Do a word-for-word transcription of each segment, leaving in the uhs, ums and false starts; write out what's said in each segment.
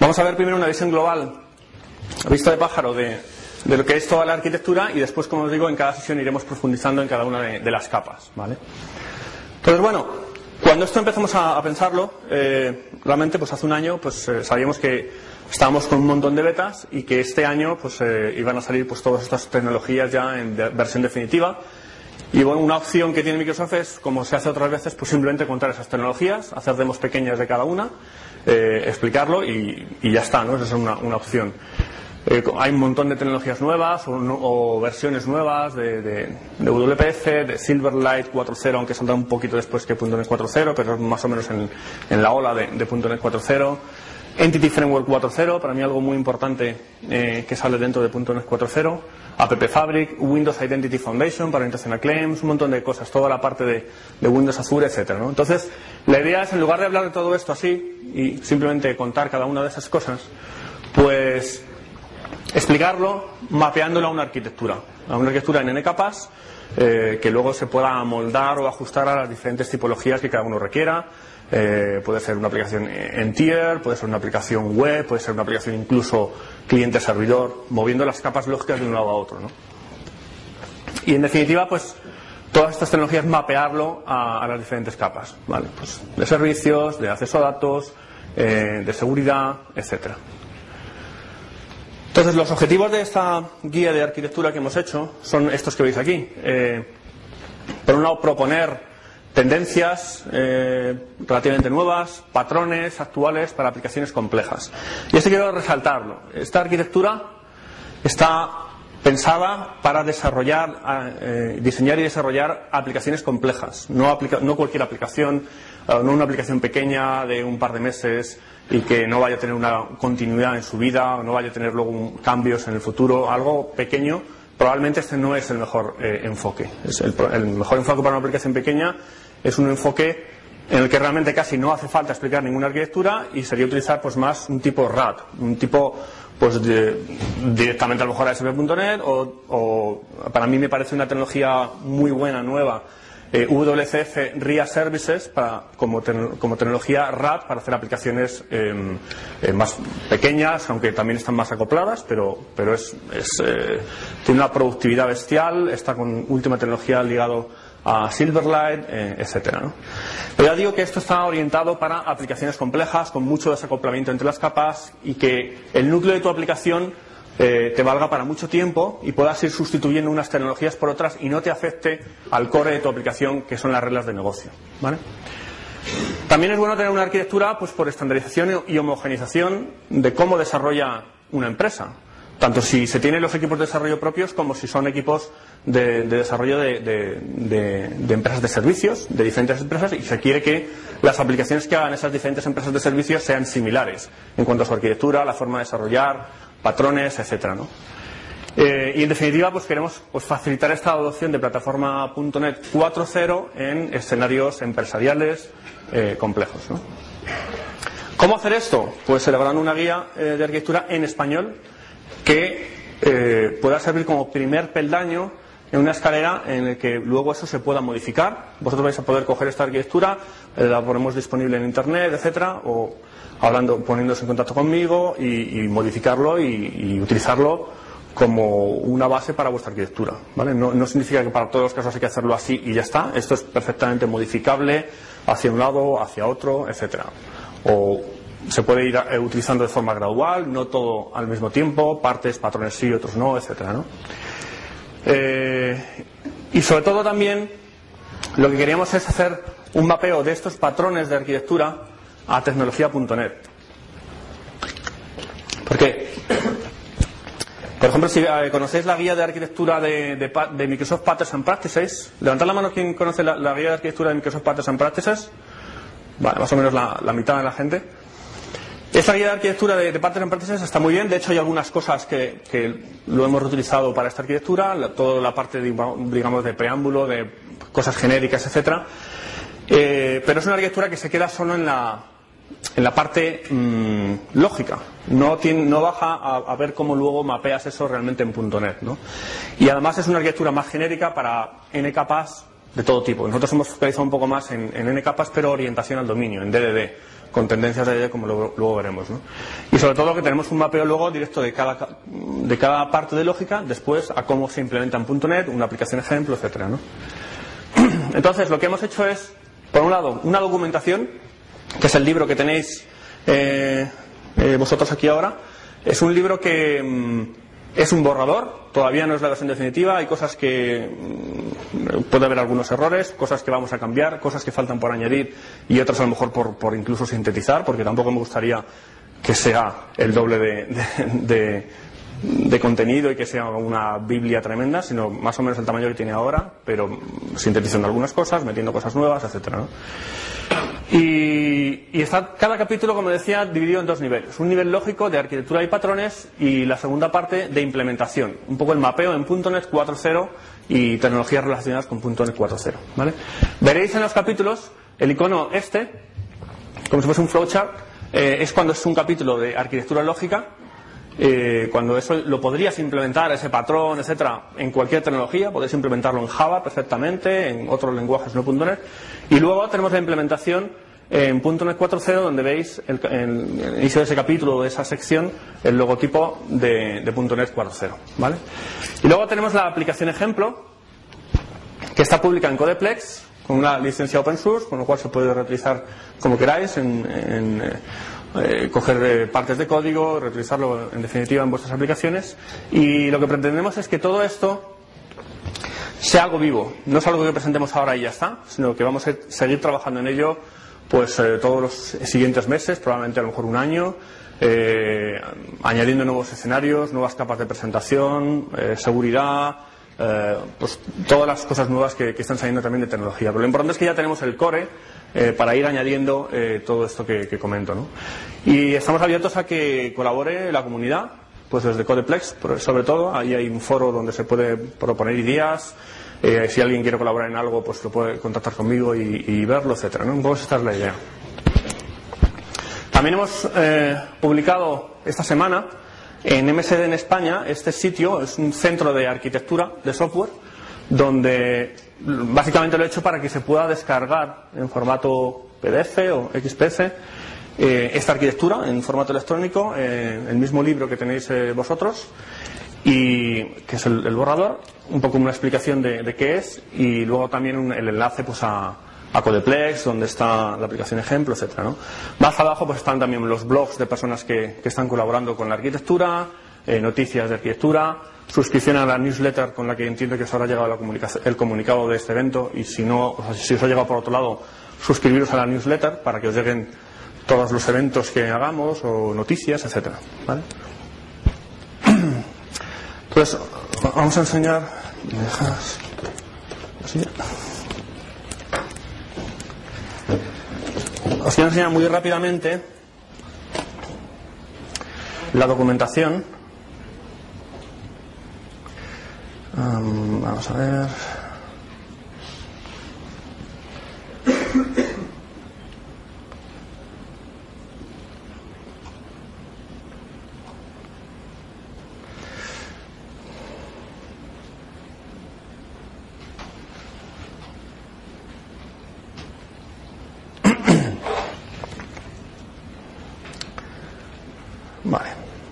Vamos a ver primero una visión global, a vista de pájaro, de, de lo que es toda la arquitectura, y después, como os digo, en cada sesión iremos profundizando en cada una de, de las capas, ¿vale? Entonces, bueno, cuando esto empezamos a, a pensarlo, eh, realmente pues hace un año pues eh, sabíamos que estábamos con un montón de betas y que este año pues eh, iban a salir pues todas estas tecnologías ya en de, versión definitiva. Y bueno, una opción que tiene Microsoft es, como se hace otras veces, pues simplemente contar esas tecnologías, hacer demos pequeñas de cada una, eh, explicarlo y, y ya está, ¿no? Esa es una, una opción. Eh, hay un montón de tecnologías nuevas o, o versiones nuevas de, de, de W P F, de Silverlight cuatro punto cero, aunque saldrá un poquito después que .NET cuatro punto cero, pero es más o menos en, en la ola de, de .NET cuatro punto cero. Entity Framework cuatro punto cero, para mí algo muy importante eh, que sale dentro de .NET cuatro punto cero. App Fabric, Windows Identity Foundation para orientación a claims, un montón de cosas, toda la parte de, de Windows Azure, etcétera, ¿no? Entonces, la idea es, en lugar de hablar de todo esto así y simplemente contar cada una de esas cosas, pues explicarlo mapeándolo a una arquitectura, a una arquitectura en N capas, eh, que luego se pueda moldar o ajustar a las diferentes tipologías que cada uno requiera. Eh, puede ser una aplicación en tier, puede ser una aplicación web, puede ser una aplicación incluso cliente-servidor, moviendo las capas lógicas de un lado a otro, ¿no? Y en definitiva, pues todas estas tecnologías mapearlo a, a las diferentes capas, ¿vale? Pues de servicios, de acceso a datos, eh, de seguridad, etcétera. Entonces, los objetivos de esta guía de arquitectura que hemos hecho son estos que veis aquí. Eh, por un lado, proponer tendencias eh, relativamente nuevas, patrones actuales para aplicaciones complejas. Y esto quiero resaltarlo. Esta arquitectura está pensada para desarrollar, eh, diseñar y desarrollar aplicaciones complejas. No, aplica, no cualquier aplicación, eh, no una aplicación pequeña de un par de meses y que no vaya a tener una continuidad en su vida, o no vaya a tener luego un, cambios en el futuro. Algo pequeño. Probablemente este no es el mejor eh, enfoque. Es el, el mejor enfoque para una aplicación pequeña es un enfoque en el que realmente casi no hace falta explicar ninguna arquitectura y sería utilizar pues más un tipo R A D, un tipo pues de, directamente a lo mejor a A S P punto net o, o para mí me parece una tecnología muy buena, nueva, eh, W C F R I A Services para, como, te, como tecnología R A D para hacer aplicaciones eh, eh, más pequeñas, aunque también están más acopladas, pero, pero es, es, eh, tiene una productividad bestial, está con última tecnología ligado a Silverlight, eh, etcétera, ¿no? Pero ya digo que esto está orientado para aplicaciones complejas, con mucho desacoplamiento entre las capas y que el núcleo de tu aplicación eh, te valga para mucho tiempo y puedas ir sustituyendo unas tecnologías por otras y no te afecte al core de tu aplicación, que son las reglas de negocio, ¿vale? También es bueno tener una arquitectura pues por estandarización y homogenización de cómo desarrolla una empresa, tanto si se tienen los equipos de desarrollo propios como si son equipos de, de desarrollo de, de, de, de empresas de servicios, de diferentes empresas, y se quiere que las aplicaciones que hagan esas diferentes empresas de servicios sean similares en cuanto a su arquitectura, la forma de desarrollar, patrones, etcétera, ¿no? Eh, y en definitiva pues queremos pues, facilitar esta adopción de plataforma punto net cuatro punto cero en escenarios empresariales eh, complejos, ¿no? ¿Cómo hacer esto? Pues elaborando una guía eh, de arquitectura en español que eh, pueda servir como primer peldaño en una escalera en la que luego eso se pueda modificar. Vosotros vais a poder coger esta arquitectura, eh, la ponemos disponible en internet, etcétera, o hablando, poniéndose en contacto conmigo y, y modificarlo y, y utilizarlo como una base para vuestra arquitectura, ¿vale? No, no significa que para todos los casos hay que hacerlo así y ya está. Esto es perfectamente modificable hacia un lado, hacia otro, etcétera. O se puede ir eh, utilizando de forma gradual, no todo al mismo tiempo, partes, patrones sí, otros no, etcétera, ¿no? Eh, y sobre todo también lo que queríamos es hacer un mapeo de estos patrones de arquitectura a tecnología punto net. ¿Por qué? Por ejemplo, si eh, conocéis la guía de arquitectura de, de, de Microsoft Patterns and Practices, levantad la mano quien conoce la, la guía de arquitectura de Microsoft Patterns and Practices. Vale, más o menos la, la mitad de la gente. Esta guía de arquitectura de, de Patterns and Practices está muy bien. De hecho, hay algunas cosas que, que lo hemos reutilizado para esta arquitectura, la, toda la parte de, digamos, de preámbulo, de cosas genéricas, etcétera. Eh, pero es una arquitectura que se queda solo en la, en la parte mmm, lógica. No, tiene, no baja a, a ver cómo luego mapeas eso realmente en punto net, ¿no? Y además es una arquitectura más genérica para N capas de todo tipo. Nosotros hemos focalizado un poco más en, en N capas, pero orientación al dominio, en D D D, con tendencias de D D D, como luego, luego veremos, ¿no? Y sobre todo que tenemos un mapeo luego directo de cada, de cada parte de lógica, después a cómo se implementa en punto net, una aplicación ejemplo, etcétera, ¿no? Entonces, lo que hemos hecho es, por un lado, una documentación, que es el libro que tenéis eh, eh, vosotros aquí ahora. Es un libro que mmm, es un borrador, todavía no es la versión definitiva, hay cosas que mmm, puede haber algunos errores, cosas que vamos a cambiar, cosas que faltan por añadir y otras a lo mejor por, por incluso sintetizar, porque tampoco me gustaría que sea el doble de, de, de, de contenido y que sea una biblia tremenda, sino más o menos el tamaño que tiene ahora, pero sintetizando algunas cosas, metiendo cosas nuevas, etcétera, ¿no? Y, y está cada capítulo, como decía, dividido en dos niveles. Un nivel lógico de arquitectura y patrones y la segunda parte de implementación. Un poco el mapeo en punto net cuatro punto cero y tecnologías relacionadas con punto net cuatro punto cero, ¿vale? Veréis en los capítulos el icono este, como si fuese un flowchart, eh, es cuando es un capítulo de arquitectura lógica. Eh, cuando eso lo podrías implementar, ese patrón, etcétera, en cualquier tecnología, podéis implementarlo en Java perfectamente, en otros lenguajes no punto net. Y luego tenemos la implementación en punto net cuatro punto cero, donde veis el, en el inicio de ese capítulo, de esa sección, el logotipo de, de punto net cuatro punto cero, ¿vale? Y luego tenemos la aplicación ejemplo, que está publicada en Codeplex, con una licencia open source, con lo cual se puede reutilizar como queráis en, en Eh, coger eh, partes de código, reutilizarlo en definitiva en vuestras aplicaciones. Y lo que pretendemos es que todo esto sea algo vivo, no es algo que presentemos ahora y ya está, sino que vamos a seguir trabajando en ello pues eh, todos los siguientes meses, probablemente a lo mejor un año, eh, añadiendo nuevos escenarios, nuevas capas de presentación, eh, seguridad, eh, pues todas las cosas nuevas que, que están saliendo también de tecnología. Pero lo importante es que ya tenemos el core Eh, para ir añadiendo eh, todo esto que, que comento, ¿no? Y estamos abiertos a que colabore la comunidad, pues desde Codeplex, sobre todo. Ahí hay un foro donde se puede proponer ideas. Eh, si alguien quiere colaborar en algo, pues lo puede contactar conmigo y, y verlo, etcétera, ¿no? Pues esta es la idea. También hemos eh, publicado esta semana en M S D en España este sitio, es un centro de arquitectura de software, donde básicamente lo he hecho para que se pueda descargar en formato P D F o X P F eh, esta arquitectura en formato electrónico, eh, el mismo libro que tenéis eh, vosotros, y que es el, el borrador, un poco una explicación de, de qué es, y luego también un, el enlace pues a, a Codeplex, donde está la aplicación ejemplo, etcétera, ¿no? Más abajo pues están también los blogs de personas que, que están colaborando con la arquitectura, eh, noticias de arquitectura, suscripción a la newsletter, con la que entiendo que os habrá llegado la el comunicado de este evento, y si no, o sea, si os ha llegado por otro lado, suscribiros a la newsletter para que os lleguen todos los eventos que hagamos o noticias, etcétera, ¿vale? Entonces vamos a enseñar, ¿me dejas? ¿Así? Os quiero enseñar muy rápidamente la documentación. Um, vamos a ver. Vale.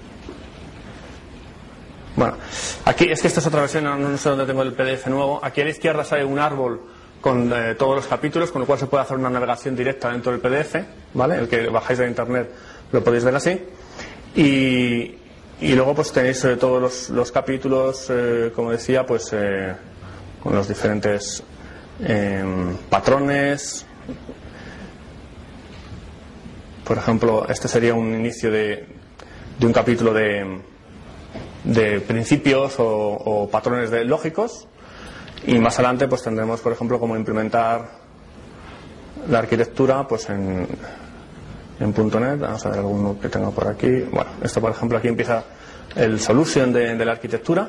Bueno, aquí es que esta es otra versión, no, no sé dónde tengo el P D F nuevo. Aquí a la izquierda sale un árbol con eh, todos los capítulos, con lo cual se puede hacer una navegación directa dentro del P D F, ¿vale? El que bajáis de internet lo podéis ver así. Y, y luego pues tenéis eh, todos los, los capítulos, eh, como decía, pues eh, con los diferentes eh, patrones. Por ejemplo, este sería un inicio de, de un capítulo de, de principios o, o patrones de lógicos, y más adelante pues tendremos, por ejemplo, cómo implementar la arquitectura pues en, en punto net. Vamos a ver alguno que tengo por aquí. Bueno, esto por ejemplo, aquí empieza el solution de, de la arquitectura.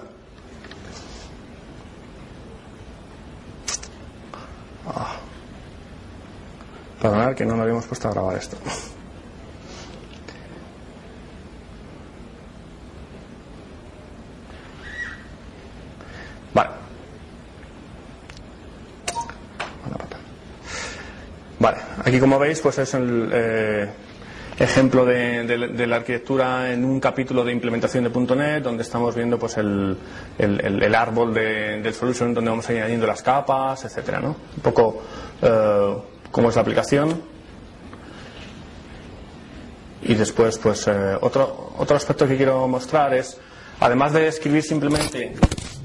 Ah. Perdonad que no nos habíamos puesto a grabar esto. Vale. Vale, aquí como veis pues es el eh, ejemplo de, de, de la arquitectura en un capítulo de implementación de punto net, donde estamos viendo pues el, el, el, el árbol de, del solution, donde vamos añadiendo las capas, etcétera, ¿no? Un poco eh, cómo es la aplicación. Y después pues eh, otro, otro aspecto que quiero mostrar es, además de escribir simplemente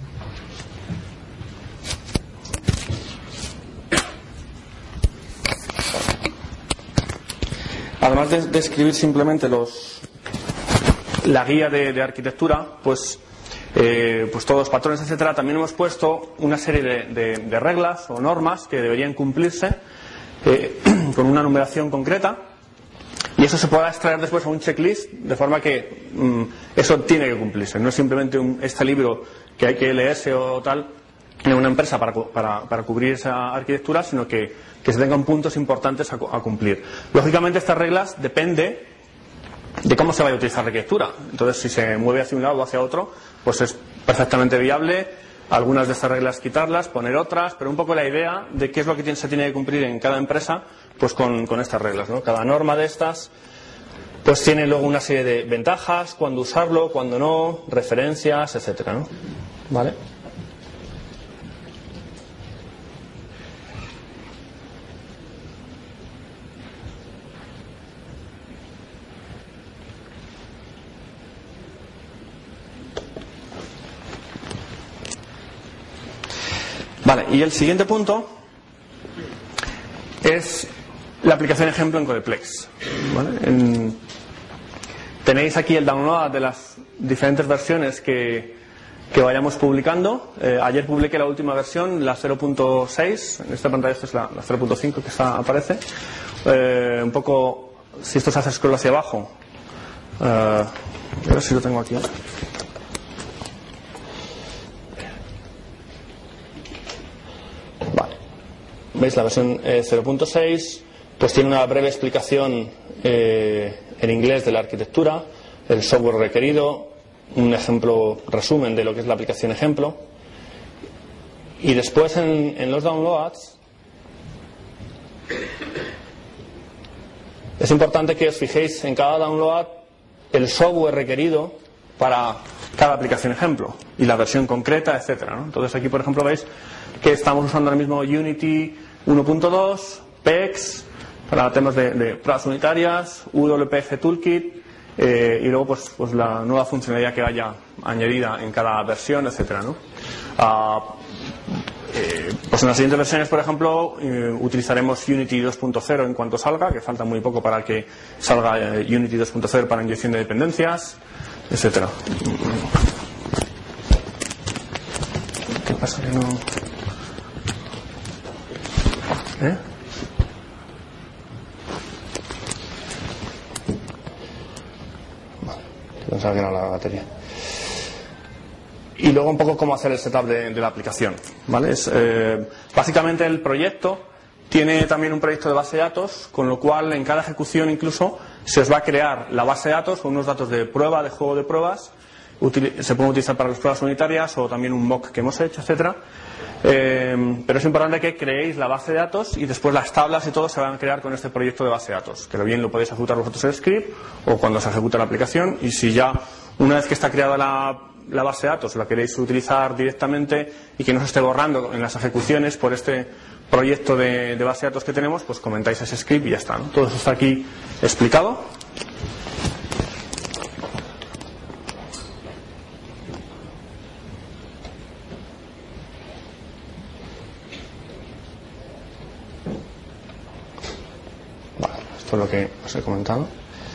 Además de, de escribir simplemente los la guía de, de arquitectura, pues, eh, pues todos los patrones, etcétera, también hemos puesto una serie de, de, de reglas o normas que deberían cumplirse eh, con una numeración concreta, y eso se podrá extraer después a un checklist, de forma que mmm, eso tiene que cumplirse. No es simplemente un, este libro que hay que leerse o tal en una empresa para, para, para cubrir esa arquitectura, sino que, que se tengan puntos importantes a, a cumplir. Lógicamente estas reglas depende de cómo se vaya a utilizar la arquitectura. Entonces, si se mueve hacia un lado o hacia otro, pues es perfectamente viable algunas de estas reglas quitarlas, poner otras, pero un poco la idea de qué es lo que tiene, se tiene que cumplir en cada empresa, pues con, con estas reglas, ¿no? Cada norma de estas pues tiene luego una serie de ventajas, cuándo usarlo, cuándo no, referencias, etcétera, ¿no? ¿Vale? Vale, y el siguiente punto es la aplicación ejemplo en Codeplex. ¿Vale? En, tenéis aquí el download de las diferentes versiones que, que vayamos publicando. Eh, ayer publiqué la última versión, la cero punto seis. En esta pantalla esta es la, la cero punto cinco que está, aparece. Eh, un poco, si esto se hace scroll hacia abajo. Eh, a ver si lo tengo aquí. ¿Veis? La versión eh, cero punto seis pues tiene una breve explicación eh, en inglés de la arquitectura, el software requerido, un ejemplo, resumen de lo que es la aplicación ejemplo, y después en, en los downloads es importante que os fijéis en cada download el software requerido para cada aplicación ejemplo y la versión concreta, etcétera, ¿no? Entonces aquí por ejemplo veis que estamos usando ahora mismo Unity uno punto dos, P E X para temas de, de pruebas unitarias, U W P G Toolkit eh, y luego pues, pues la nueva funcionalidad que vaya añadida en cada versión, etcétera, ¿no? Ah, eh, pues en las siguientes versiones, por ejemplo, eh, utilizaremos Unity dos punto cero en cuanto salga, que falta muy poco para que salga eh, Unity dos punto cero para inyección de dependencias, etcétera. ¿Qué pasa que no...? ¿Eh? Vale, pensaba que era la batería. Y luego un poco cómo hacer el setup de, de la aplicación, ¿vale? Es, eh, básicamente el proyecto tiene también un proyecto de base de datos, con lo cual en cada ejecución incluso se os va a crear la base de datos con unos datos de prueba, de juego de pruebas, se pueden utilizar para las pruebas unitarias o también un mock que hemos hecho, etcétera. Eh, pero es importante que creéis la base de datos y después las tablas y todo se van a crear con este proyecto de base de datos, que bien lo podéis ejecutar vosotros el script o cuando se ejecuta la aplicación, y si ya una vez que está creada la, la base de datos la queréis utilizar directamente y que no se esté borrando en las ejecuciones por este proyecto de, de base de datos que tenemos, pues comentáis ese script y ya está, ¿no? Todo eso está aquí explicado. Esto es lo que os he comentado.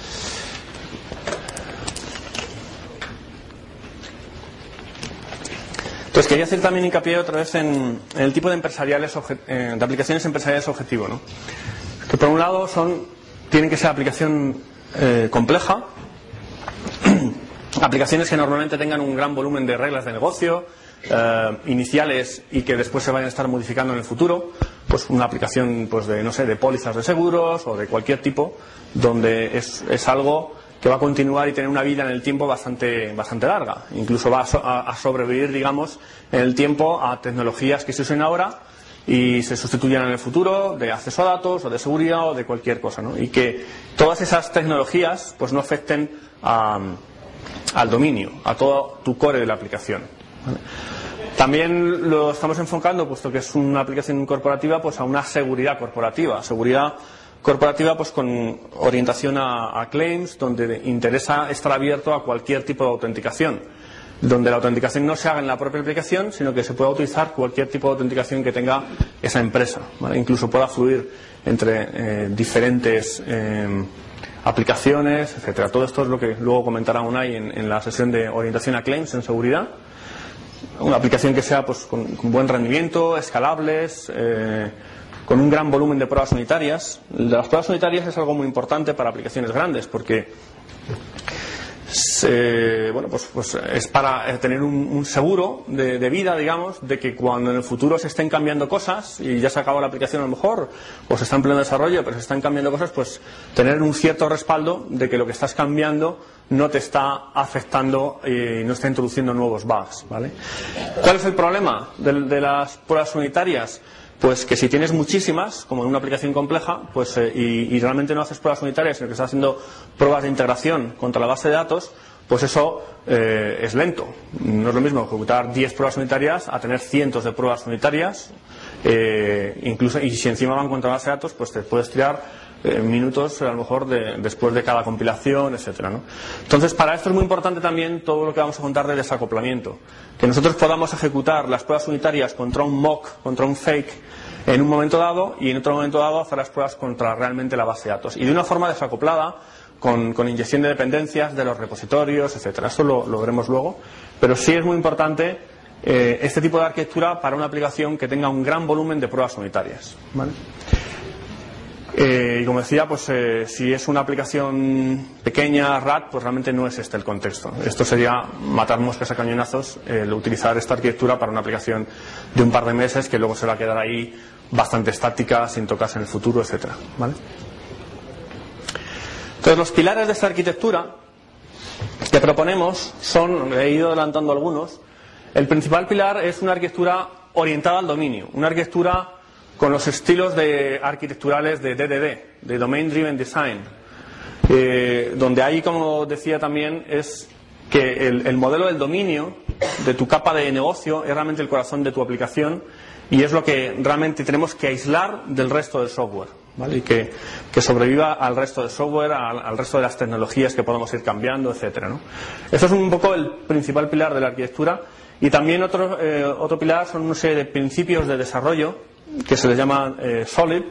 Entonces quería hacer también hincapié otra vez en, en el tipo de empresariales eh, de aplicaciones empresariales objetivo, ¿no? Que por un lado son tienen que ser aplicación eh, compleja, aplicaciones que normalmente tengan un gran volumen de reglas de negocio eh, iniciales y que después se vayan a estar modificando en el futuro. Pues una aplicación pues de no sé de pólizas de seguros o de cualquier tipo, donde es, es algo que va a continuar y tener una vida en el tiempo bastante bastante larga, incluso va a, so, a, a sobrevivir, digamos, en el tiempo a tecnologías que se usen ahora y se sustituyan en el futuro, de acceso a datos o de seguridad o de cualquier cosa, ¿no? Y que todas esas tecnologías pues no afecten a, al dominio, a todo tu core de la aplicación, ¿vale? También lo estamos enfocando, puesto que es una aplicación corporativa, pues a una seguridad corporativa, seguridad corporativa pues con orientación a, a claims, donde interesa estar abierto a cualquier tipo de autenticación, donde la autenticación no se haga en la propia aplicación, sino que se pueda utilizar cualquier tipo de autenticación que tenga esa empresa, ¿vale? Incluso pueda fluir entre eh, diferentes eh, aplicaciones, etcétera. Todo esto es lo que luego comentará Unai en, en la sesión de orientación a claims en seguridad. Una aplicación que sea pues con, con buen rendimiento, escalables, eh, con un gran volumen de pruebas unitarias. Las pruebas unitarias es algo muy importante para aplicaciones grandes, porque Eh, bueno, pues, pues es para tener un, un seguro de, de vida, digamos, de que cuando en el futuro se estén cambiando cosas y ya se acabó la aplicación a lo mejor, o se está en pleno desarrollo, pero se están cambiando cosas, pues tener un cierto respaldo de que lo que estás cambiando no te está afectando y no está introduciendo nuevos bugs, ¿vale? ¿Cuál es el problema de, de las pruebas unitarias? Pues que si tienes muchísimas, como en una aplicación compleja, pues eh, y, y realmente no haces pruebas unitarias, sino que estás haciendo pruebas de integración contra la base de datos, pues eso eh, es lento. No es lo mismo ejecutar diez pruebas unitarias a tener cientos de pruebas unitarias, eh, incluso, y si encima van contra la base de datos, pues te puedes tirar eh, minutos a lo mejor de, después de cada compilación, etcétera, ¿no? Entonces, para esto es muy importante también todo lo que vamos a contar de desacoplamiento, que nosotros podamos ejecutar las pruebas unitarias contra un mock, contra un fake en un momento dado, y en otro momento dado hacer las pruebas contra realmente la base de datos, y de una forma desacoplada, con, con inyección de dependencias de los repositorios, etcétera. Esto lo, lo veremos luego, pero sí es muy importante eh, este tipo de arquitectura para una aplicación que tenga un gran volumen de pruebas unitarias, ¿vale? Eh, y como decía, pues eh, si es una aplicación pequeña, R A D, pues realmente no es este el contexto. Esto sería matar moscas a cañonazos, el utilizar esta arquitectura para una aplicación de un par de meses que luego se va a quedar ahí bastante estática, sin tocarse en el futuro, etcétera, ¿vale? Entonces, los pilares de esta arquitectura que proponemos son, he ido adelantando algunos. El principal pilar es una arquitectura orientada al dominio, una arquitectura con los estilos de arquitecturales de D D D, de Domain Driven Design, eh, donde ahí, como decía también, es que el, el modelo del dominio de tu capa de negocio es realmente el corazón de tu aplicación y es lo que realmente tenemos que aislar del resto del software, ¿vale? Y que, que sobreviva al resto del software, al, al resto de las tecnologías que podemos ir cambiando, etcétera, ¿no? Eso es un poco el principal pilar de la arquitectura. Y también otro, eh, otro pilar son una serie de principios de desarrollo que se les llama eh, Solid,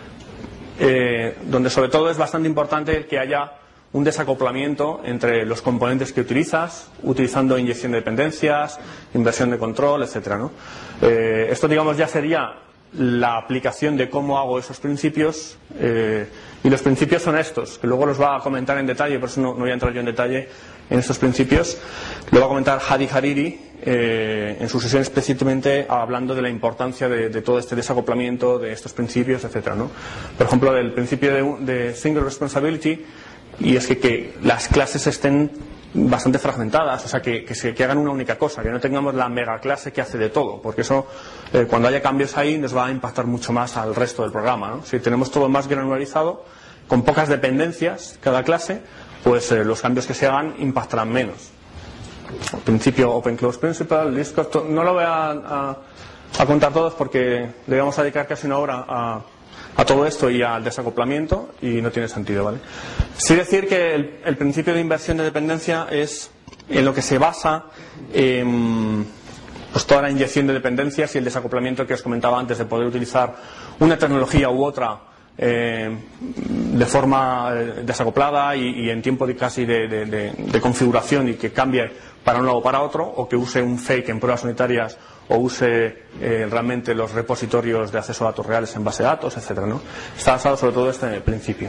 eh, donde sobre todo es bastante importante que haya un desacoplamiento entre los componentes que utilizas, utilizando inyección de dependencias, inversión de control, etcétera, ¿no? Eh, esto, digamos, ya sería la aplicación de cómo hago esos principios, eh, y los principios son estos, que luego los va a comentar en detalle, por eso no, no voy a entrar yo en detalle en estos principios. Lo va a comentar Hadi Hariri eh, en su sesión, específicamente hablando de la importancia de, de todo este desacoplamiento de estos principios, etcétera, ¿no? Por ejemplo, del principio de, de Single Responsibility, y es que, que las clases estén bastante fragmentadas, o sea, que, que, se, que hagan una única cosa, que no tengamos la mega clase que hace de todo, porque eso, eh, cuando haya cambios ahí, nos va a impactar mucho más al resto del programa, ¿no? Si tenemos todo más granularizado, con pocas dependencias cada clase, pues eh, los cambios que se hagan impactarán menos. El principio Open Close Principle, List Cost, no lo voy a, a, a contar todos porque le vamos a dedicar casi una hora a, a todo esto y al desacoplamiento y no tiene sentido, ¿vale? Sí decir que el, el principio de inversión de dependencia es en lo que se basa en, pues, toda la inyección de dependencias y el desacoplamiento que os comentaba antes, de poder utilizar una tecnología u otra Eh, de forma eh, desacoplada y, y en tiempo de casi de, de, de, de configuración, y que cambie para un lado o para otro, o que use un fake en pruebas unitarias o use eh, realmente los repositorios de acceso a datos reales en base de datos, etcétera, ¿no? Está basado sobre todo este principio.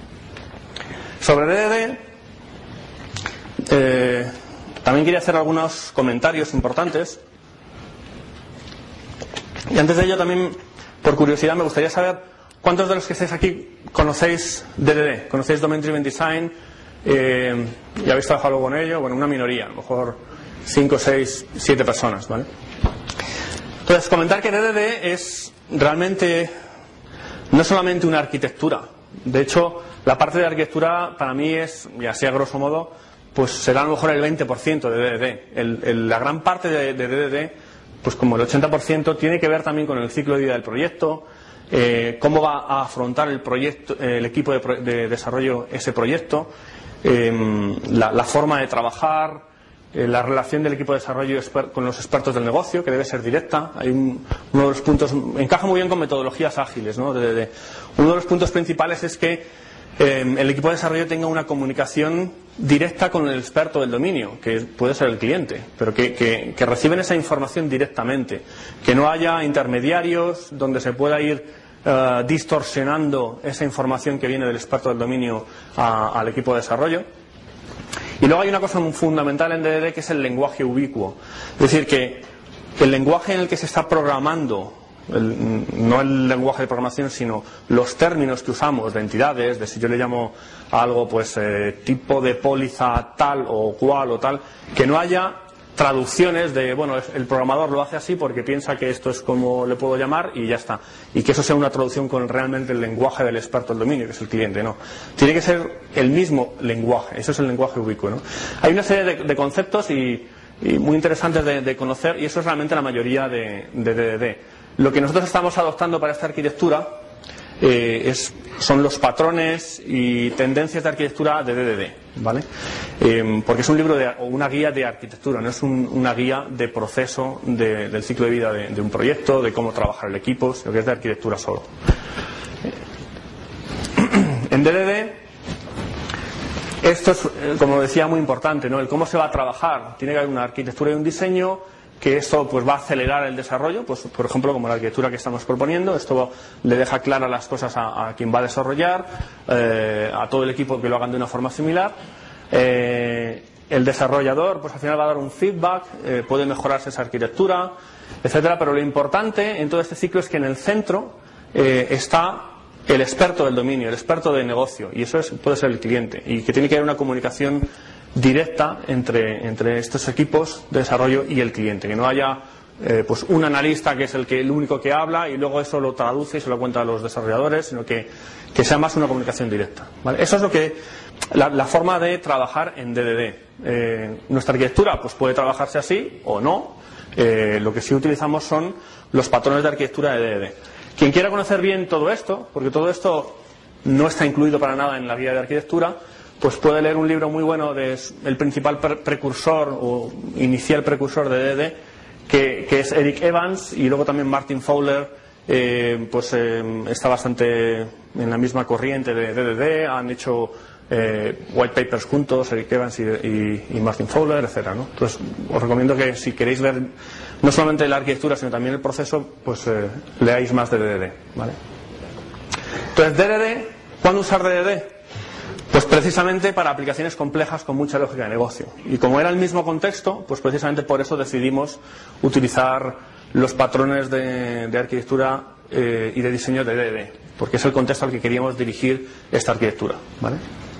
Sobre D D D, eh, también quería hacer algunos comentarios importantes, y antes de ello también, por curiosidad, me gustaría saber ¿cuántos de los que estáis aquí conocéis D D D? ¿Conocéis Domain Driven Design? Eh, ¿Ya habéis trabajado con ello? Bueno, una minoría, a lo mejor cinco, seis, siete personas, ¿vale? Entonces, comentar que D D D es realmente no es solamente una arquitectura. De hecho, la parte de arquitectura para mí es, y así a grosso modo, pues será a lo mejor el veinte por ciento de D D D. El, el, la gran parte de, de D D D, pues como el ochenta por ciento, tiene que ver también con el ciclo de vida del proyecto, eh, cómo va a afrontar el proyecto, eh, el equipo de, de desarrollo ese proyecto, eh, la, la forma de trabajar, eh, la relación del equipo de desarrollo con los expertos del negocio, que debe ser directa. Hay un, uno de los puntos, encaja muy bien con metodologías ágiles, ¿no? De D D D. Uno de los puntos principales es que Eh, el equipo de desarrollo tenga una comunicación directa con el experto del dominio, que puede ser el cliente, pero que, que, que reciben esa información directamente, que no haya intermediarios donde se pueda ir uh, distorsionando esa información que viene del experto del dominio a, al equipo de desarrollo. Y luego hay una cosa fundamental en D D D, que es el lenguaje ubicuo, es decir, que el lenguaje en el que se está programando, El, no el lenguaje de programación, sino los términos que usamos de entidades, de si yo le llamo a algo pues eh, tipo de póliza tal o cual o tal, que no haya traducciones de, bueno, el programador lo hace así porque piensa que esto es como le puedo llamar y ya está, y que eso sea una traducción con realmente el lenguaje del experto del dominio, que es el cliente. No, tiene que ser el mismo lenguaje, eso es el lenguaje ubicuo, ¿no? Hay una serie de, de conceptos y, y muy interesantes de, de conocer, y eso es realmente la mayoría de, de D D D. Lo que nosotros estamos adoptando para esta arquitectura eh, es, son los patrones y tendencias de arquitectura de D D D, ¿vale? Eh, porque es un libro de, o una guía de arquitectura, no es un, una guía de proceso de, del ciclo de vida de, de un proyecto, de cómo trabajar el equipo, sino que es de arquitectura solo. En D D D, esto es, como decía, muy importante, ¿no? El cómo se va a trabajar. Tiene que haber una arquitectura y un diseño, que esto pues va a acelerar el desarrollo, pues por ejemplo como la arquitectura que estamos proponiendo. Esto le deja claras las cosas a, a quien va a desarrollar, eh, a todo el equipo, que lo hagan de una forma similar. Eh, el desarrollador pues al final va a dar un feedback, eh, puede mejorarse esa arquitectura, etcétera. Pero lo importante en todo este ciclo es que en el centro eh, está el experto del dominio, el experto de negocio, y eso es, puede ser el cliente, y que tiene que haber una comunicación directa entre, entre estos equipos de desarrollo y el cliente, que no haya eh, pues un analista que es el que el único que habla y luego eso lo traduce y se lo cuenta a los desarrolladores, sino que, que sea más una comunicación directa, ¿vale? Eso es lo que la, la forma de trabajar en D D D. Eh, nuestra arquitectura pues puede trabajarse así o no. Eh, lo que sí utilizamos son los patrones de arquitectura de D D D. Quien quiera conocer bien todo esto, porque todo esto no está incluido para nada en la guía de arquitectura, pues puede leer un libro muy bueno de el principal pre precursor o inicial precursor de D D D, que, que es Eric Evans, y luego también Martin Fowler, eh, pues eh, está bastante en la misma corriente de D D D, han hecho eh, white papers juntos, Eric Evans y, y, y Martin Fowler, etcétera, ¿no? Entonces os recomiendo que si queréis ver no solamente la arquitectura sino también el proceso, pues eh, leáis más de D D D, ¿vale? Entonces D D D, ¿cuándo usar D D D? Pues precisamente para aplicaciones complejas con mucha lógica de negocio. Y como era el mismo contexto, pues precisamente por eso decidimos utilizar los patrones de, de arquitectura eh, y de diseño de D D D, porque es el contexto al que queríamos dirigir esta arquitectura, ¿vale?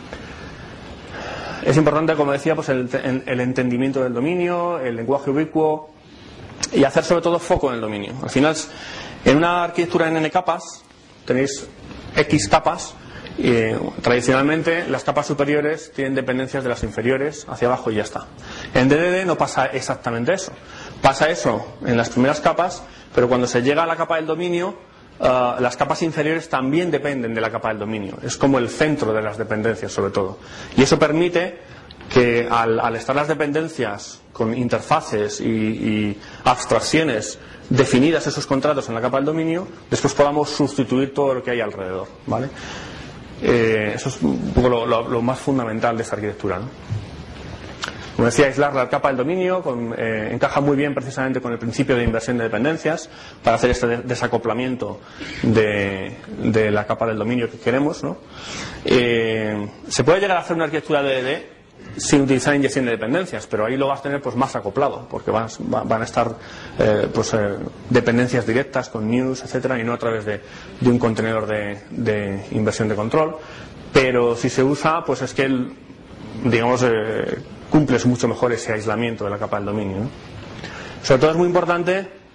Es importante, como decía, pues el, el entendimiento del dominio, el lenguaje ubicuo, y hacer sobre todo foco en el dominio. Al final, en una arquitectura en N capas tenéis X capas. Eh, tradicionalmente las capas superiores tienen dependencias de las inferiores hacia abajo y ya está. En D D D no pasa exactamente eso. Pasa eso en las primeras capas, pero cuando se llega a la capa del dominio, uh, las capas inferiores también dependen de la capa del dominio. Es como el centro de las dependencias, sobre todo. Y eso permite que al, al estar las dependencias con interfaces y, y abstracciones definidas, esos contratos en la capa del dominio, después podamos sustituir todo lo que hay alrededor, ¿vale? Eh, eso es un poco lo, lo, lo más fundamental de esta arquitectura, ¿no? Como decía, aislar la capa del dominio con, eh, encaja muy bien precisamente con el principio de inversión de dependencias para hacer este desacoplamiento de, de la capa del dominio que queremos, ¿no? Eh, se puede llegar a hacer una arquitectura de D D D sin utilizar inyección de dependencias, pero ahí lo vas a tener pues más acoplado, porque van, van a estar eh, pues eh, dependencias directas con news, etcétera, y no a través de, de un contenedor de, de inversión de control. Pero si se usa, pues es que el, digamos eh, cumples mucho mejor ese aislamiento de la capa del dominio, ¿no? Sobre todo es muy importante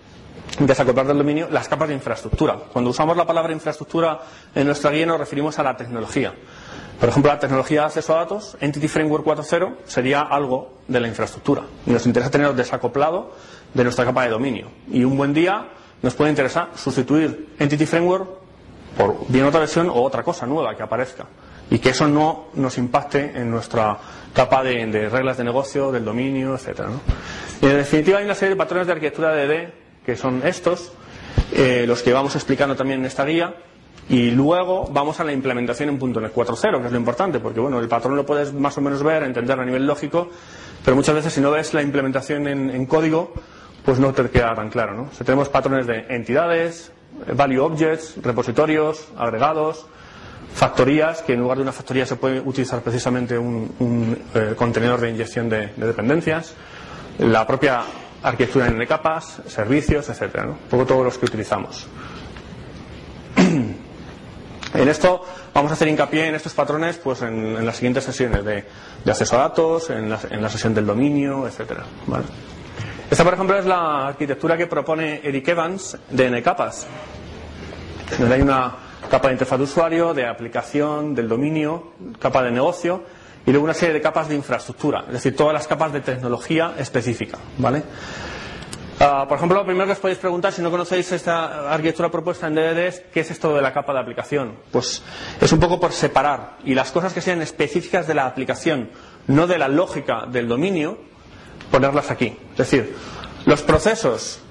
desacoplar del dominio las capas de infraestructura. Cuando usamos la palabra infraestructura en nuestra guía nos referimos a la tecnología. Por ejemplo, la tecnología de acceso a datos, Entity Framework cuatro punto cero, sería algo de la infraestructura. Y nos interesa tenerlo desacoplado de nuestra capa de dominio. Y un buen día nos puede interesar sustituir Entity Framework por bien otra versión o otra cosa nueva que aparezca. Y que eso no nos impacte en nuestra capa de, de reglas de negocio, del dominio, etcétera, ¿no? Y en definitiva hay una serie de patrones de arquitectura de D D que son estos, eh, los que vamos explicando también en esta guía. Y luego vamos a la implementación en punto net cuatro punto cero, que es lo importante, porque bueno, el patrón lo puedes más o menos ver, entender a nivel lógico, pero muchas veces si no ves la implementación en, en código, pues no te queda tan claro, ¿no? O sea, tenemos patrones de entidades, value objects, repositorios, agregados, factorías, que en lugar de una factoría se puede utilizar precisamente un, un eh, contenedor de inyección de, de dependencias, la propia arquitectura en capas, servicios, etcétera, ¿no? Un poco todos los que utilizamos. En esto vamos a hacer hincapié en estos patrones pues en, en las siguientes sesiones de, de acceso a datos, en la, en la sesión del dominio, etcétera, ¿vale? Esta, por ejemplo, es la arquitectura que propone Eric Evans de NCapas. Donde hay una capa de interfaz de usuario, de aplicación, del dominio, capa de negocio y luego una serie de capas de infraestructura, es decir, todas las capas de tecnología específica, ¿vale? Uh, por ejemplo, lo primero que os podéis preguntar, si no conocéis esta arquitectura propuesta en D D D, es ¿qué es esto de la capa de aplicación? Pues es un poco por separar, y las cosas que sean específicas de la aplicación, no de la lógica del dominio, ponerlas aquí. Es decir, los procesos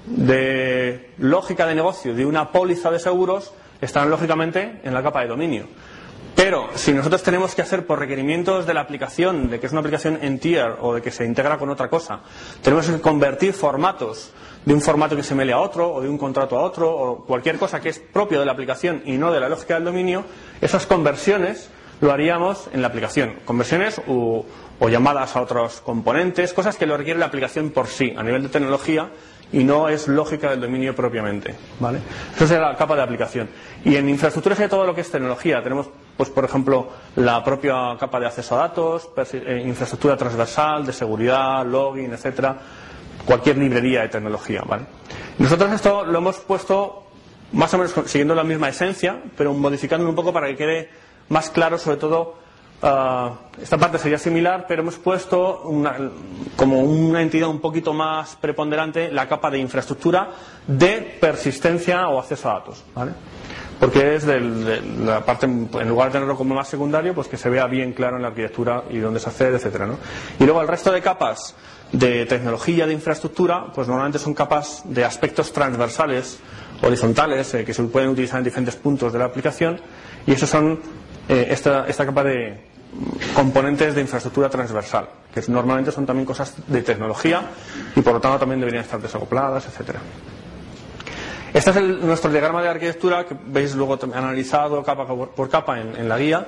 de lógica de negocio de una póliza de seguros están lógicamente en la capa de dominio. Pero si nosotros tenemos que hacer por requerimientos de la aplicación, de que es una aplicación en tier o de que se integra con otra cosa, tenemos que convertir formatos de un formato que se mele a otro o de un contrato a otro o cualquier cosa que es propio de la aplicación y no de la lógica del dominio, esas conversiones lo haríamos en la aplicación. Conversiones o, o llamadas a otros componentes, cosas que lo requiere la aplicación por sí, a nivel de tecnología, y no es lógica del dominio propiamente, ¿vale? Eso sería la capa de aplicación. Y en infraestructura sería todo lo que es tecnología. Tenemos, pues por ejemplo, la propia capa de acceso a datos, eh, infraestructura transversal, de seguridad, login, etcétera, cualquier librería de tecnología, ¿vale? Nosotros esto lo hemos puesto más o menos siguiendo la misma esencia, pero modificando un poco para que quede más claro, sobre todo. Uh, esta parte sería similar, pero hemos puesto una, como una entidad un poquito más preponderante la capa de infraestructura de persistencia o acceso a datos, ¿vale? Porque es del, de la parte, en lugar de tenerlo como más secundario, pues que se vea bien claro en la arquitectura y dónde se accede, etcétera, ¿no? Y luego el resto de capas de tecnología de infraestructura, pues normalmente son capas de aspectos transversales, horizontales, eh, que se pueden utilizar en diferentes puntos de la aplicación, y esos son eh, esta, esta capa de componentes de infraestructura transversal, que normalmente son también cosas de tecnología y por lo tanto también deberían estar desacopladas, etcétera. Este es el, nuestro diagrama de arquitectura que veis luego analizado capa por capa en, en la guía,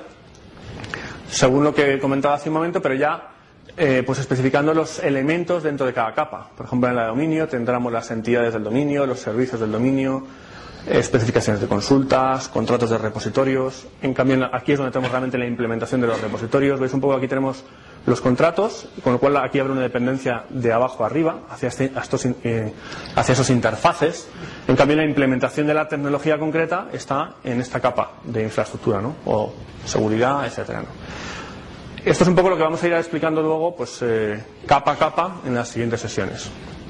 según lo que comentaba hace un momento, pero ya eh, pues especificando los elementos dentro de cada capa. Por ejemplo, en la de dominio tendremos las entidades del dominio, los servicios del dominio, especificaciones de consultas, contratos de repositorios. En cambio, aquí es donde tenemos realmente la implementación de los repositorios. Veis un poco, aquí tenemos los contratos, con lo cual aquí habrá una dependencia de abajo a arriba hacia, este, estos, eh, hacia esos interfaces. En cambio, la implementación de la tecnología concreta está en esta capa de infraestructura, ¿no? O seguridad, etcétera, ¿no? Esto es un poco lo que vamos a ir explicando luego, pues eh, capa a capa en las siguientes sesiones.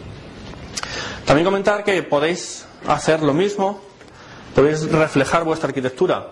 También comentar que podéis hacer lo mismo, podéis reflejar vuestra arquitectura.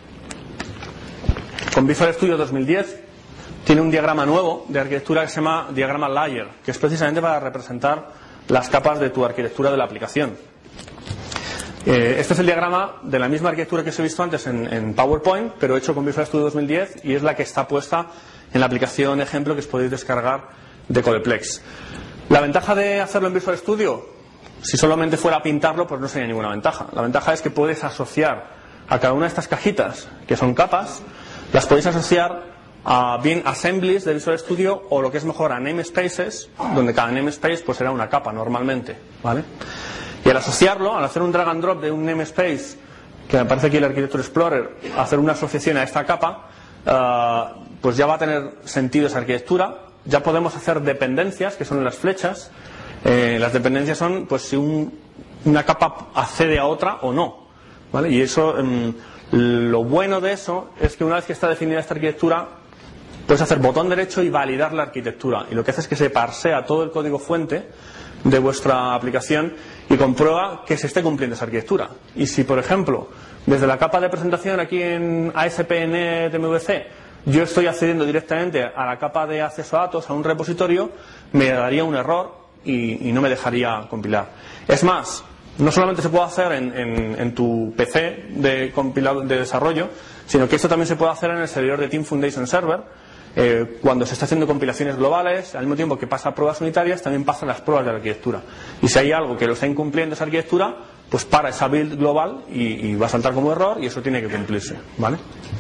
Con Visual Studio dos mil diez tiene un diagrama nuevo de arquitectura que se llama diagrama layer, que es precisamente para representar las capas de tu arquitectura de la aplicación. Eh, este es el diagrama de la misma arquitectura que os he visto antes en, en PowerPoint, pero hecho con Visual Studio dos mil diez, y es la que está puesta en la aplicación ejemplo que os podéis descargar de Codeplex. La ventaja de hacerlo en Visual Studio, si solamente fuera a pintarlo, pues no sería ninguna ventaja. La ventaja es que puedes asociar a cada una de estas cajitas, que son capas, las podéis asociar a bien assemblies de Visual Studio o lo que es mejor a namespaces, donde cada namespace pues será una capa normalmente, ¿vale? Y al asociarlo, al hacer un drag and drop de un namespace, que me aparece aquí el Architecture Explorer, hacer una asociación a esta capa, uh, pues ya va a tener sentido esa arquitectura. Ya podemos hacer dependencias, que son las flechas. Eh, las dependencias son, pues si un una capa accede a otra o no, ¿vale? Y eso, eh, lo bueno de eso es que una vez que está definida esta arquitectura, puedes hacer botón derecho y validar la arquitectura, y lo que hace es que se parsea todo el código fuente de vuestra aplicación y comprueba que se esté cumpliendo esa arquitectura. Y si, por ejemplo, desde la capa de presentación aquí en A S P N T M V C yo estoy accediendo directamente a la capa de acceso a datos, a un repositorio, me daría un error y, y no me dejaría compilar. Es más, no solamente se puede hacer en, en, en tu P C de, compilado, de desarrollo, sino que esto también se puede hacer en el servidor de Team Foundation Server. Eh, cuando se está haciendo compilaciones globales, al mismo tiempo que pasa pruebas unitarias, también pasan las pruebas de la arquitectura. Y si hay algo que lo está incumpliendo esa arquitectura, pues para esa build global y, y va a saltar como error, y eso tiene que cumplirse, ¿vale?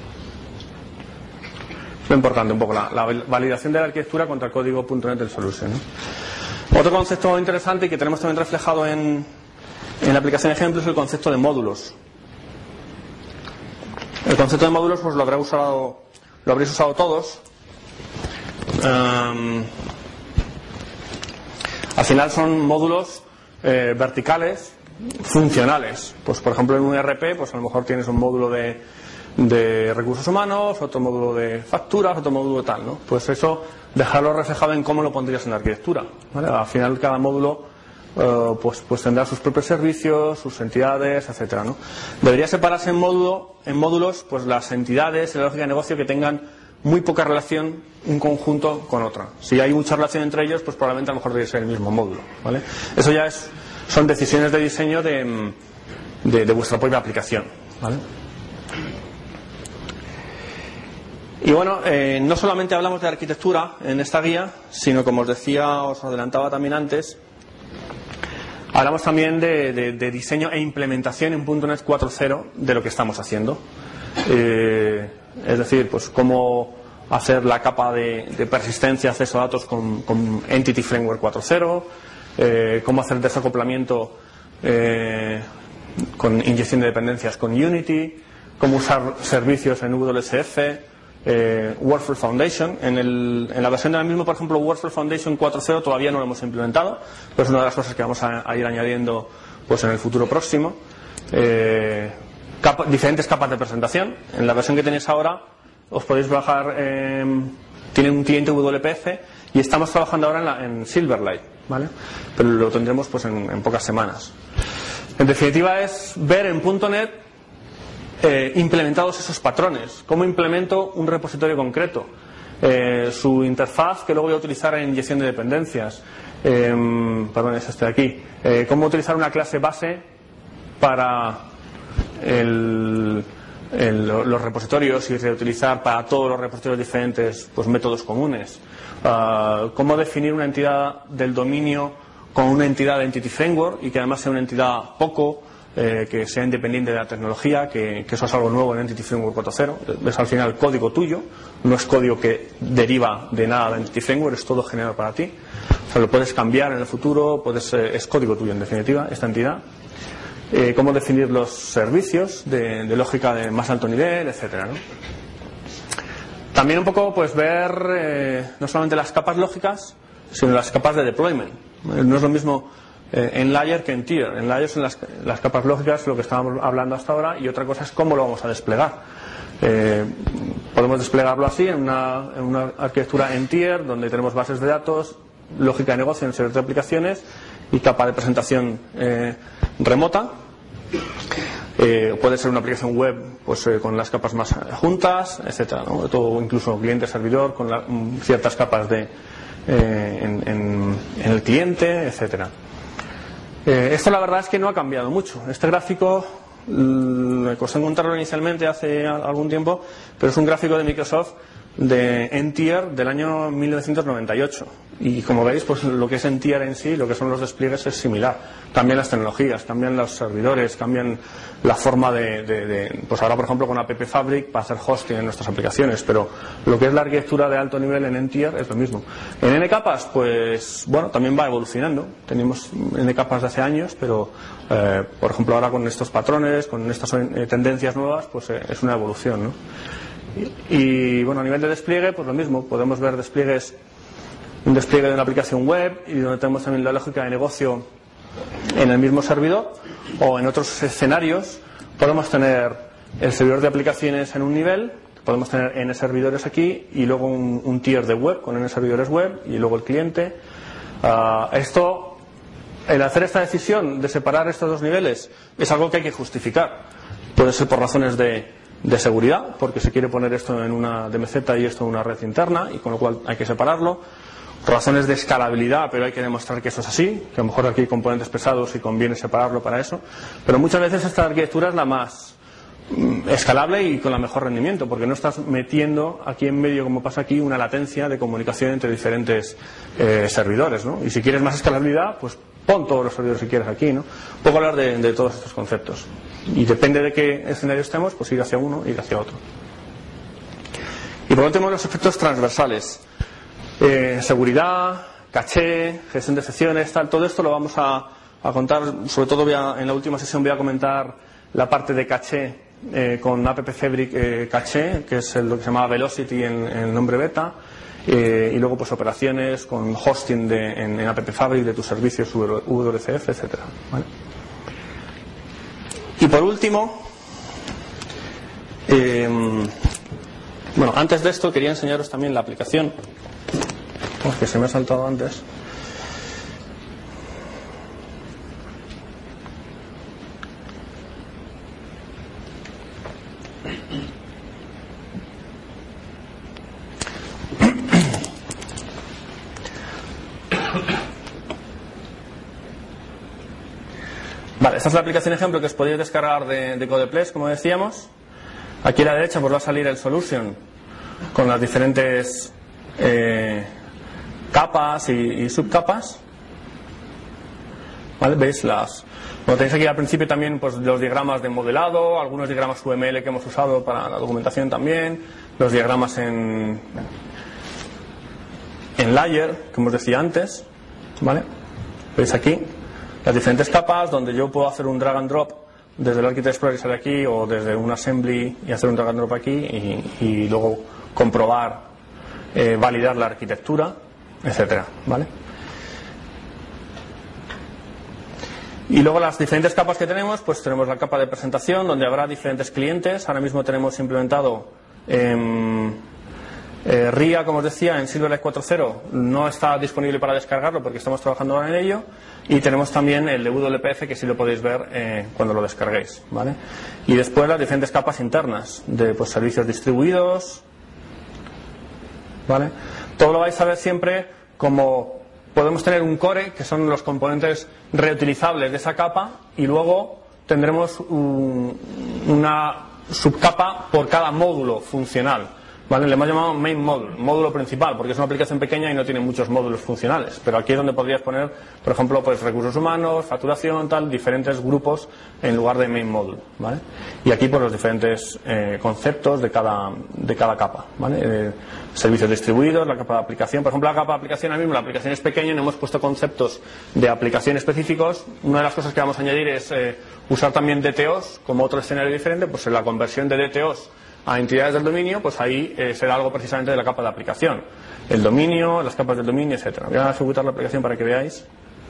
Es lo importante un poco, la, la validación de la arquitectura contra el código punto net del solution, ¿no? Otro concepto interesante y que tenemos también reflejado en, en la aplicación de ejemplo es el concepto de módulos. El concepto de módulos pues lo habréis usado, lo habréis usado todos. Um, al final son módulos eh, verticales funcionales. Pues por ejemplo en un E R P pues a lo mejor tienes un módulo de, de recursos humanos, otro módulo de facturas, otro módulo de tal, ¿no? Pues eso dejarlo reflejado en cómo lo pondrías en la arquitectura, ¿vale? Al final cada módulo uh, pues, pues tendrá sus propios servicios, sus entidades, etcétera, ¿no? Debería separarse en módulo, en módulos pues las entidades y la lógica de negocio que tengan muy poca relación un conjunto con otra. Si hay mucha relación entre ellos, pues probablemente a lo mejor debe ser el mismo módulo, ¿vale? Eso ya es, son decisiones de diseño de, de, de vuestra propia aplicación, ¿vale? Y bueno, eh, no solamente hablamos de arquitectura en esta guía, sino como os decía, os adelantaba también antes, hablamos también de, de, de diseño e implementación en punto net cuatro punto cero de lo que estamos haciendo. Eh, es decir, pues cómo hacer la capa de, de persistencia, acceso a datos con, con Entity Framework cuatro punto cero, eh, cómo hacer desacoplamiento eh, con inyección de dependencias con Unity, cómo usar servicios en W S F, eh, Workflow Foundation. En, el, en la versión del mismo, por ejemplo, Workflow Foundation cuatro punto cero todavía no lo hemos implementado, pero es una de las cosas que vamos a, a ir añadiendo pues en el futuro próximo. Eh, Capa, diferentes capas de presentación. En la versión que tenéis ahora os podéis bajar, eh, tiene un cliente W P F y estamos trabajando ahora en, la, en Silverlight, ¿vale? Pero lo tendremos pues en, en pocas semanas. En definitiva es ver en punto net eh, implementados esos patrones, cómo implemento un repositorio concreto, eh, su interfaz que luego voy a utilizar en inyección de dependencias, eh, perdón, es este de aquí, eh, cómo utilizar una clase base para El, el, los repositorios y reutilizar para todos los repositorios diferentes pues métodos comunes, uh, cómo definir una entidad del dominio con una entidad de Entity Framework y que además sea una entidad poco eh, que sea independiente de la tecnología, que, que eso es algo nuevo en Entity Framework cuatro punto cero. Es al final código tuyo, no es código que deriva de nada de Entity Framework, es todo generado para ti. O sea, lo puedes cambiar en el futuro, puedes, eh, es código tuyo en definitiva esta entidad. Eh, cómo definir los servicios de, de lógica de más alto nivel, etcétera, ¿no? También un poco pues ver eh, no solamente las capas lógicas, sino las capas de deployment. Eh, no es lo mismo eh, en layer que en tier. En layer son las, las capas lógicas, lo que estábamos hablando hasta ahora, y otra cosa es cómo lo vamos a desplegar. Eh, podemos desplegarlo así en una, en una arquitectura en tier, donde tenemos bases de datos, lógica de negocio en servidor de aplicaciones y capa de presentación eh, remota. Eh, puede ser una aplicación web pues eh, con las capas más juntas, etcétera, ¿no? Todo, incluso cliente-servidor con la, ciertas capas de eh, en, en, en el cliente, etcétera. Eh, esto la verdad es que no ha cambiado mucho. Este gráfico me costó encontrarlo inicialmente hace algún tiempo, pero es un gráfico de Microsoft de N-Tier del año mil novecientos noventa y ocho, y como veis pues lo que es N-Tier en sí, lo que son los despliegues es similar. Cambian las tecnologías, cambian los servidores, cambian la forma de, de, de pues ahora por ejemplo con App Fabric para hacer hosting en nuestras aplicaciones, pero lo que es la arquitectura de alto nivel en N-Tier es lo mismo. En N-Capas pues bueno, también va evolucionando. Tenemos N-Capas de hace años, pero eh, por ejemplo ahora con estos patrones, con estas eh, tendencias nuevas, pues eh, es una evolución, ¿no? Y, y bueno, a nivel de despliegue, pues lo mismo, podemos ver despliegues, un despliegue de una aplicación web y donde tenemos también la lógica de negocio en el mismo servidor, o en otros escenarios podemos tener el servidor de aplicaciones en un nivel, podemos tener n servidores aquí y luego un, un tier de web con n servidores web y luego el cliente. Uh, esto, el hacer esta decisión de separar estos dos niveles es algo que hay que justificar. Puede ser por razones de, de seguridad, porque se quiere poner esto en una D M Z y esto en una red interna, y con lo cual hay que separarlo. Razones de escalabilidad, pero hay que demostrar que eso es así, que a lo mejor aquí hay componentes pesados y conviene separarlo para eso. Pero muchas veces esta arquitectura es la más escalable y con el mejor rendimiento, porque no estás metiendo aquí en medio, como pasa aquí, una latencia de comunicación entre diferentes eh, servidores, ¿no? Y si quieres más escalabilidad, pues pon todos los servidores que quieras aquí, ¿no? Un poco hablar de, de todos estos conceptos. Y depende de qué escenario estemos, pues ir hacia uno, ir hacia otro. Y por último, los efectos transversales. Eh, seguridad, caché, gestión de excepciones, tal, todo esto lo vamos a, a contar. Sobre todo voy a, en la última sesión voy a comentar la parte de caché eh, con app fabric eh, caché, que es el, lo que se llamaba Velocity en, en el nombre beta, eh, y luego pues operaciones con hosting de, en, en app fabric de tus servicios U W C F, etcétera. ¿Vale? Y por último, eh, bueno, antes de esto quería enseñaros también la aplicación. Oh, que se me ha saltado antes. Vale, esta es la aplicación ejemplo que os podéis descargar de, de CodePlex, como decíamos. Aquí a la derecha pues va a salir el solution con las diferentes eh, capas y, y subcapas. ¿Vale? ¿Veis las? Bueno, tenéis aquí al principio también pues los diagramas de modelado, algunos diagramas U M L que hemos usado para la documentación también, los diagramas en en layer, como os decía antes, ¿vale? ¿Veis aquí? Las diferentes capas donde yo puedo hacer un drag and drop desde el Architect Explorer que sale aquí, o desde un assembly y hacer un drag and drop aquí y, y luego comprobar, eh, validar la arquitectura, etcétera, ¿vale? Y luego las diferentes capas que tenemos, pues tenemos la capa de presentación donde habrá diferentes clientes. Ahora mismo tenemos implementado eh, eh, R I A, como os decía, en Silverlight cuatro punto cero no está disponible para descargarlo porque estamos trabajando ahora en ello. Y tenemos también el de W P F que sí lo podéis ver eh, cuando lo descarguéis, ¿vale? Y después las diferentes capas internas de pues, servicios distribuidos, ¿vale? Todo lo vais a ver siempre como podemos tener un core, que son los componentes reutilizables de esa capa, y luego tendremos un, una subcapa por cada módulo funcional, ¿vale? Le hemos llamado main module, módulo principal, porque es una aplicación pequeña y no tiene muchos módulos funcionales, pero aquí es donde podrías poner, por ejemplo, pues recursos humanos, facturación, tal, diferentes grupos en lugar de main module, ¿vale? Y aquí pues los diferentes eh, conceptos de cada, de cada capa, ¿vale? Eh, servicios distribuidos, la capa de aplicación, por ejemplo, la capa de aplicación, ahora mismo la aplicación es pequeña y no hemos puesto conceptos de aplicación específicos. Una de las cosas que vamos a añadir es eh, usar también D T Os como otro escenario diferente, pues en la conversión de D T Os a entidades del dominio, pues ahí eh, será algo precisamente de la capa de aplicación, el dominio, las capas del dominio, etcétera. Voy a ejecutar la aplicación para que veáis.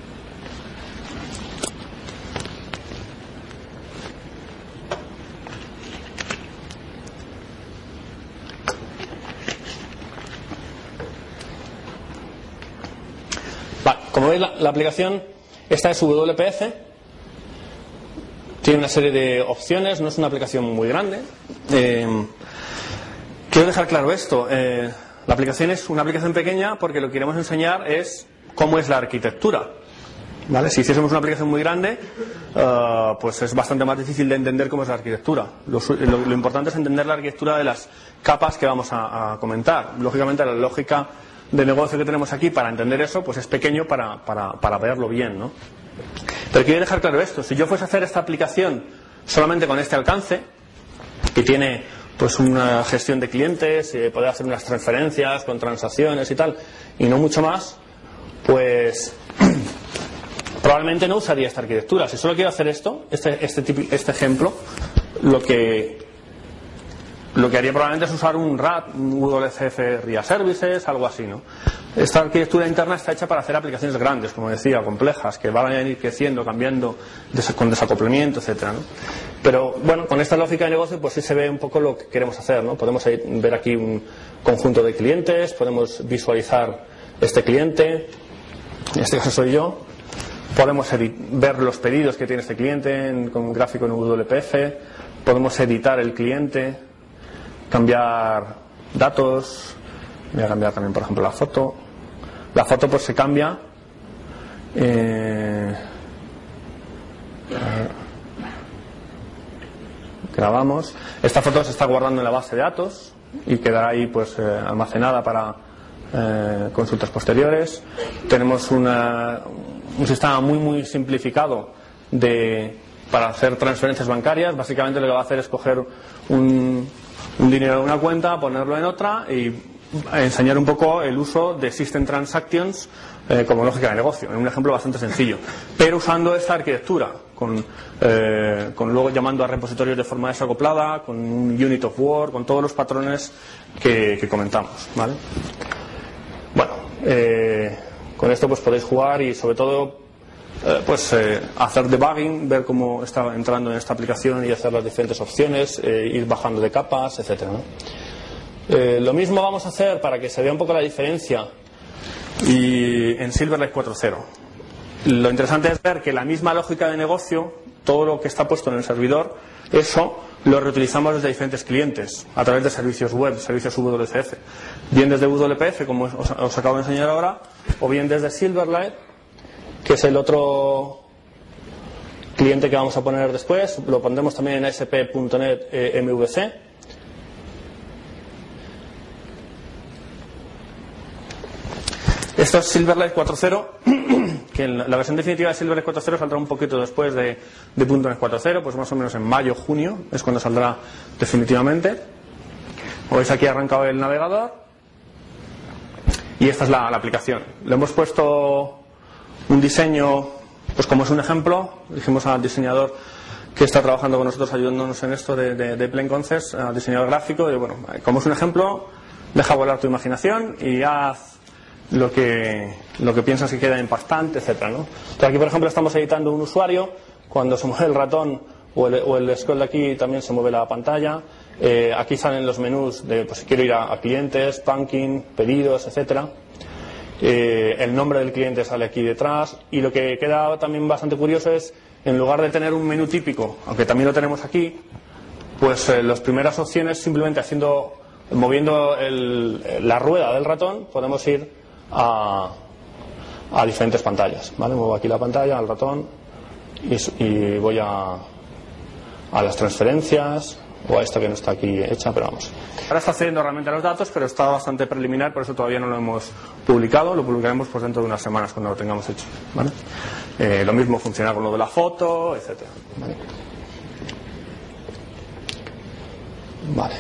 Vale, como veis la, la aplicación esta es W P F. Tiene una serie de opciones, no es una aplicación muy grande. Eh, quiero dejar claro esto. Eh, la aplicación es una aplicación pequeña porque lo que queremos enseñar es cómo es la arquitectura, ¿vale? Si hiciésemos una aplicación muy grande, uh, pues es bastante más difícil de entender cómo es la arquitectura. Lo, lo, lo importante es entender la arquitectura de las capas que vamos a, a comentar. Lógicamente, la lógica de negocio que tenemos aquí para entender eso, pues es pequeño para, para, para verlo bien, ¿no? Pero quiero dejar claro esto. Si yo fuese a hacer esta aplicación solamente con este alcance, que tiene pues una gestión de clientes, eh, poder hacer unas transferencias con transacciones y tal, y no mucho más, pues probablemente no usaría esta arquitectura. Si solo quiero hacer esto, este, este, tipo, este ejemplo, lo que lo que haría probablemente es usar un R A D, un W C F R I A Services, algo así, ¿no? Esta arquitectura interna está hecha para hacer aplicaciones grandes, como decía, complejas, que van a ir creciendo, cambiando, des con desacoplamiento, etcétera, ¿no? Pero bueno, con esta lógica de negocio pues sí se ve un poco lo que queremos hacer, ¿no? Podemos ver aquí un conjunto de clientes, podemos visualizar este cliente, en este caso soy yo, podemos ver los pedidos que tiene este cliente en, con un gráfico en W P F, podemos editar el cliente, cambiar datos, voy a cambiar también por ejemplo la foto, la foto pues se cambia, eh, grabamos, esta foto se está guardando en la base de datos y quedará ahí pues eh, almacenada para eh, consultas posteriores. Tenemos una, un sistema muy muy simplificado de, para hacer transferencias bancarias. Básicamente lo que va a hacer es coger un, un dinero de una cuenta, ponerlo en otra y enseñar un poco el uso de System Transactions eh, como lógica de negocio, en un ejemplo bastante sencillo, pero usando esta arquitectura con, eh, con luego llamando a repositorios de forma desacoplada, con un unit of work, con todos los patrones que, que comentamos, ¿vale? Bueno, eh, con esto pues podéis jugar y sobre todo eh, pues eh, hacer debugging, ver cómo está entrando en esta aplicación y hacer las diferentes opciones, eh, ir bajando de capas, etcétera, ¿no? Eh, lo mismo vamos a hacer para que se vea un poco la diferencia y en Silverlight cuatro punto cero. Lo interesante es ver que la misma lógica de negocio, todo lo que está puesto en el servidor, eso lo reutilizamos desde diferentes clientes a través de servicios web, servicios W C F, bien desde W P F como os, os acabo de enseñar ahora, o bien desde Silverlight, que es el otro cliente que vamos a poner después. Lo pondremos también en A S P punto net eh, M V C. Esto es Silverlight cuatro punto cero, que en la versión definitiva de Silverlight cuatro punto cero saldrá un poquito después de, de .NET cuatro punto cero, pues más o menos en mayo, junio, es cuando saldrá definitivamente. Como veis aquí ha arrancado el navegador y esta es la, la aplicación. Le hemos puesto un diseño, pues como es un ejemplo, dijimos al diseñador que está trabajando con nosotros ayudándonos en esto de, de, de Plain Concepts, al diseñador gráfico, y bueno, como es un ejemplo, deja volar tu imaginación y haz lo que, lo que piensas que queda impactante, etcétera, ¿no? Entonces aquí por ejemplo estamos editando un usuario, cuando se mueve el ratón o el, o el scroll de aquí también se mueve la pantalla, eh, aquí salen los menús de pues si quiero ir a, a clientes, banking, pedidos, etcétera, eh, el nombre del cliente sale aquí detrás y lo que queda también bastante curioso es, en lugar de tener un menú típico, aunque también lo tenemos aquí, pues eh, las primeras opciones simplemente haciendo, moviendo el, la rueda del ratón podemos ir A, a diferentes pantallas, ¿vale? Muevo aquí la pantalla, al ratón y, y voy a, a las transferencias o a esta que no está aquí hecha, pero vamos. Ahora está accediendo realmente a los datos, pero está bastante preliminar, por eso todavía no lo hemos publicado. Lo publicaremos pues dentro de unas semanas cuando lo tengamos hecho, ¿vale? Eh, lo mismo funciona con lo de la foto, etcétera, ¿vale? Vale.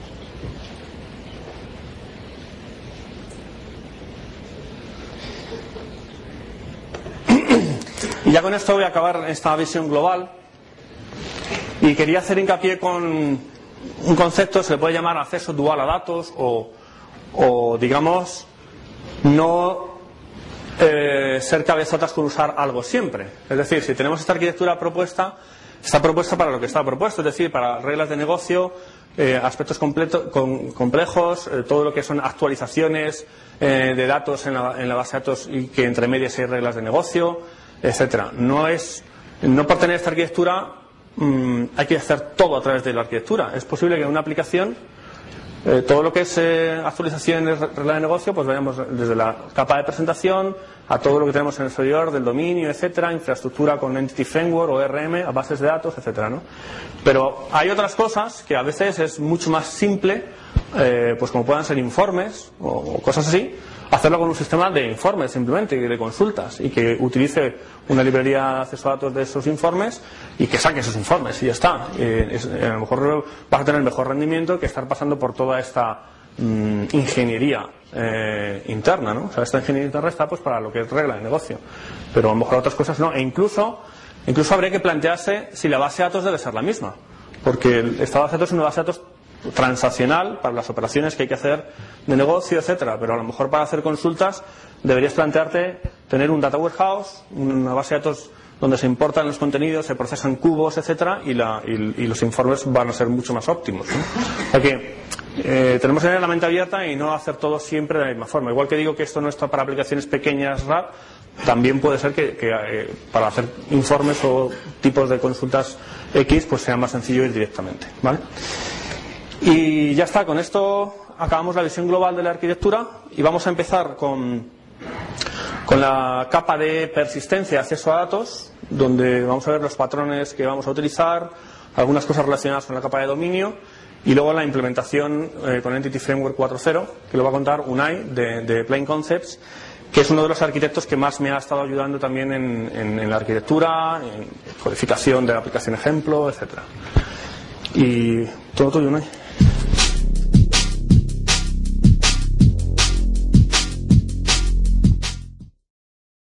Y ya con esto voy a acabar esta visión global y quería hacer hincapié con un concepto, se le puede llamar acceso dual a datos o, o digamos no eh, ser cabezotas con usar algo siempre. Es decir, si tenemos esta arquitectura propuesta, está propuesta para lo que está propuesto, es decir, para reglas de negocio, eh, aspectos completo, con, complejos, eh, todo lo que son actualizaciones eh, de datos en la, en la base de datos y que entre medias hay reglas de negocio, etcétera. No es, no por tener esta arquitectura mmm, hay que hacer todo a través de la arquitectura. Es posible que en una aplicación eh, todo lo que es eh, actualización de regla de negocio, pues vayamos desde la capa de presentación a todo lo que tenemos en el servidor del dominio, etcétera, infraestructura con Entity Framework o E R M, a bases de datos, etcétera, ¿no? Pero hay otras cosas que a veces es mucho más simple, eh, pues como puedan ser informes o, o cosas así, hacerlo con un sistema de informes simplemente y de consultas y que utilice una librería de acceso a datos de esos informes y que saque esos informes y ya está. Eh, es, a lo mejor vas a tener mejor rendimiento que estar pasando por toda esta mmm, ingeniería eh, interna, ¿no? O sea, esta ingeniería interna está pues para lo que es regla de negocio, pero a lo mejor otras cosas no. E incluso, incluso habría que plantearse si la base de datos debe ser la misma, porque esta base de datos es una base de datos transaccional para las operaciones que hay que hacer de negocio, etcétera. Pero a lo mejor para hacer consultas deberías plantearte tener un data warehouse, una base de datos donde se importan los contenidos, se procesan cubos, etcétera, y, la, y, y los informes van a ser mucho más óptimos, ¿no? O sea que eh, tenemos que tener la mente abierta y no hacer todo siempre de la misma forma. Igual que digo que esto no está para aplicaciones pequeñas R A P, también puede ser que, que eh, para hacer informes o tipos de consultas X pues sea más sencillo ir directamente, ¿vale? Y ya está, con esto acabamos la visión global de la arquitectura y vamos a empezar con, con la capa de persistencia, acceso a datos, donde vamos a ver los patrones que vamos a utilizar, algunas cosas relacionadas con la capa de dominio y luego la implementación eh, con Entity Framework cuatro punto cero, que lo va a contar Unai de, de Plain Concepts, que es uno de los arquitectos que más me ha estado ayudando también en, en, en la arquitectura, en codificación de la aplicación ejemplo, etcétera. Y todo tuyo, Unai.